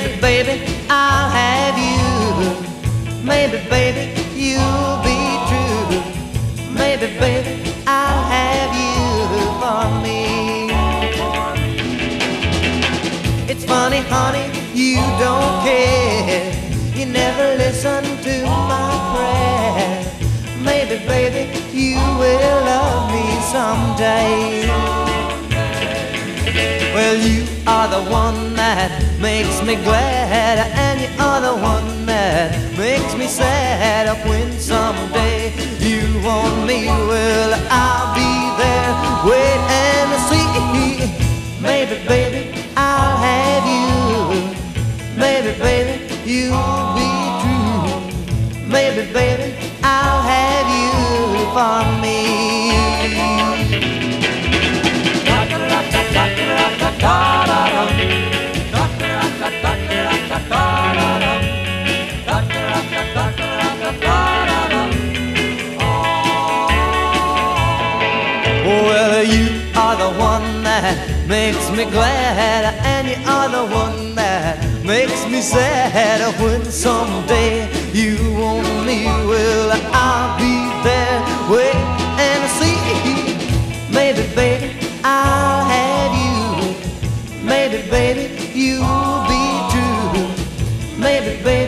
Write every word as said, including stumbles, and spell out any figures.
Maybe, baby, I'll have you. Maybe, baby, you'll be true. Maybe, baby, I'll have you for me. It's funny, honey, you don't care. You never listen to my prayer. Maybe, baby, you will love me someday. Well, you are the one that makes me glad, and you are the one that makes me sad. When someday you want me, well, I'll be there, wait and see. Maybe, baby, I'll have you. Maybe, baby, you'll be true. Maybe, baby, I'll have you for me. Well, you are the one that makes me glad, and you are the one that makes me sad. When someday you want me, well, I'll be there, wait and see. Maybe, baby, I'll have you. Maybe, baby, you'll be true. Maybe, baby,